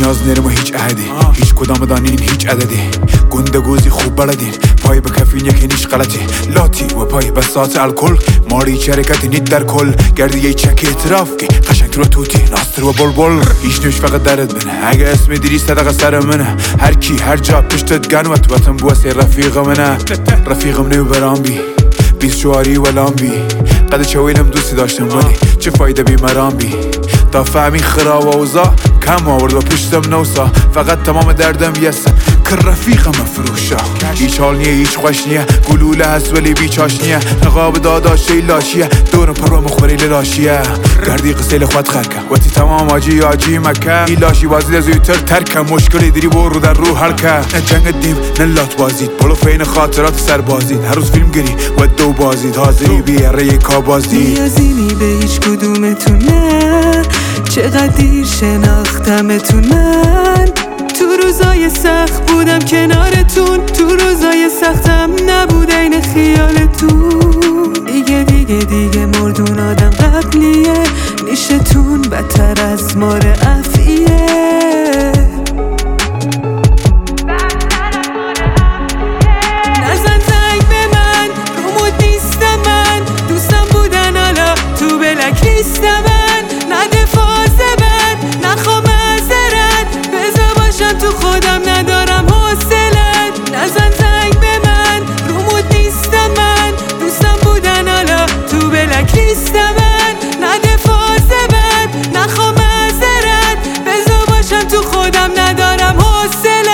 نیاز نرم و هیچ عهدی هیچ کدام دانین هیچ عددی گندگوزی خوب بلدین پای به کفین یکی نیش غلطی لاتی و پای به ساعت الکل ماری چرکتی نید در کل گردی یه چکی اعتراف که قشنگ تو توتی ناستر و بلبل هیچ نوش فقط درد بنه اگه اسم دیری صدقه سر منه هر کی هر جا پشتت گنوت وطن بواسه رفیق منه رفیقم نیو برام بی بیست شواری و لامبی قد چویلم دوستی داشتم ولی چه فایده بی مرام بی تا فهمی خراب و اوزا کم آورد و پشتم نوسا فقط تمام دردم یسم که رفیقم فروشا هیچ حال نیه هیچ خوش نیه گلوله هست ولی بیچاش نیه نقاب داداشی لاشیه دورم پر و مخبری لاشیه گردی قصیل خود خرکه وقتی تمام آجی مکه ای لاشی بازید از اویتر ترکه مشکلی داری برو در رو حرکه نه جنگ دیم نه لات بازید پلو فین خاطرات سر بازید هر روز فیلم گری و دو بازید حاضری بیاره یکا بازدید نیازینی به هیچ کدومتون نه چقدر دیر شناختمتون من تو روزای سخت بودم کنارتون تو روزای سختم نبود این خیالتون دیگه مردون آدم قبلیه نیشتون بدتر از مار افعیه نزن زنگ به من رو مود نیستم من دوستم بودن حالا تو بلک نیستم من نده فاز من نخوام معذرت بذار باشم تو خودم ندارم حوصلت نزن زنگ به من رو مود نیستم من دوستم بودن حالا تو بلک نیستم من نده فاز من نخوام معذرت بذار باشم تو خودم ندارم حوصلت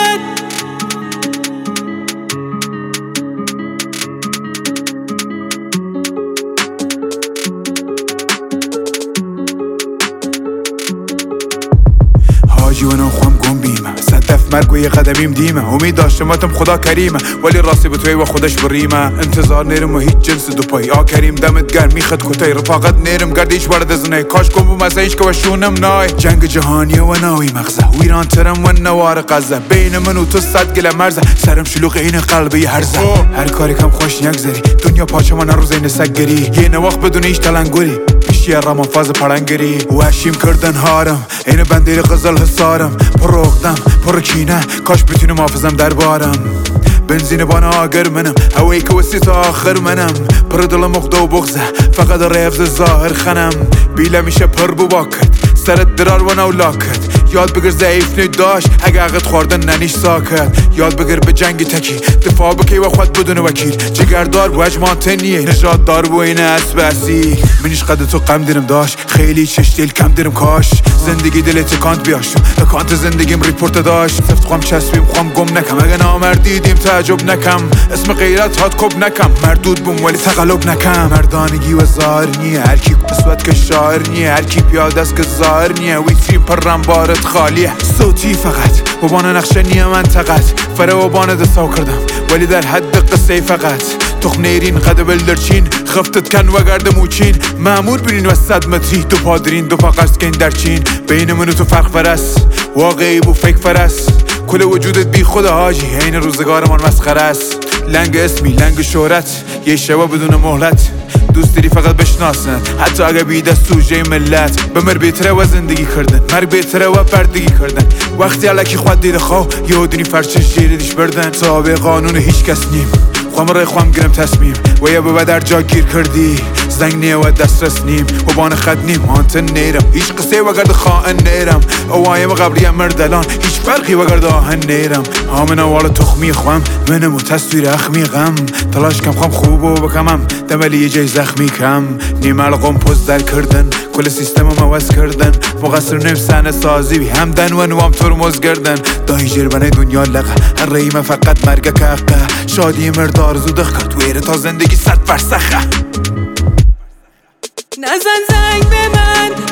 حاجی و نخوام گم بیمه صدف مرگ و یه قدمیم دیمه امید داشتماتم خدا کریمه ولی راستی به توی و خودش بریمه انتظار نیرم و هیچ جنس دو پای کریم دمت گرم میخد کتای رفاقت نیرم گردیش وارد از نه کاش کن بو مسایش که و شونم نای جنگ جهانی و ناوی مغزه و ایران ترم و نوار قزه بین من و تو 100 گله مرزه سرم شلوغ این قلبه یه هرزه هر کاری کم خوش نگذری دنیا پاچه من روز این سگری یه نواخت بدون هیچ تلنگری پیشی رمان فاز پرنگری و هشیم کردن هارم این بندیر غزل حسارم پر اقدم پر کینه کاش بتونم حافظم دربارم بنزین بان آگر منم هوایی که وسی تا آخر منم پر دل مقده و بغزه فقط رفض ظاهر خنم بیله میشه پر بواکت سرت درار و نولاکت یاد بگر ضعیف نداشت اگه عقد خوردن ننیش ساکت یاد بگر به جنگ تکی دفاع بکی و خود بدون وکیل جگردار و اجمانتنیه نجات دار و این اسبسی منیش قد تو قم دیرم داشت خیلی چشتیل کم دیرم کاش زندگی دل تکانت بیاشتم اکانت زندگیم ریپورت داشت سفت خوام چسبیم خوام گم نکم اگه نامردیدیم تعجب نکم اسم غیرت هات کب نکم مردود بوم ولی تقلب نکم مردانگی و ظاهر نیه هر کی قسوت که شاعر نیه هر کی پیاده است که ظاهر نیه ویترین پرم بارت خالیه صوتی فقط و بان نقشه نیه منطقت فره و بان دستاو کردم ولی در حد قصه فقط تخم نیرین قد بلدرچین خفتت کن و گرد موچین معمور بینین و 100 متری دو پادرین دو پا قرص کن در چین بین من و تو فرق فرست واقعی بو فیک فرست کل وجودت بی خود حاجی این روزگارمان مسخره است لنگ اسمی لنگ شهرت یه شبا بدون مهلت دوست داری فقط بشناسن حتی اگه بیده سوژه ملت بمر بیتره و زندگی کردن مر بیتره و بردگی کردن وقتی علکی خود دیده خواه یهودینی فرچش جیریدیش بردن صحابه قانون هیچ کس نیم خوام رای خوام گرم تصمیم و یا به در جا گیر کردی زنگ نیه و دسترس نیم و بان خد نیم آنتن نیرم هیچ قصه و گرد خواهن نیرم اوایم قبلی مردلان هیچ فرقی و گرد آهن نیرم همین اول تخمی خوام منم و تصویر اخمی غم تلاش کم خوام خوب و بکمم دملی یه جای زخمی کم نیم القم پوز در کردن کل سیستم رو موز کردن مقصر نیم سنه سازی بی همدن و نوام ترمز گردن دایی جربنه دنیا لقه هر رئیمه فقط مرگه که حقه شادی مرد آرزو دخ کرد ویره تا زندگی 100 فرسخه نزن زنگ به من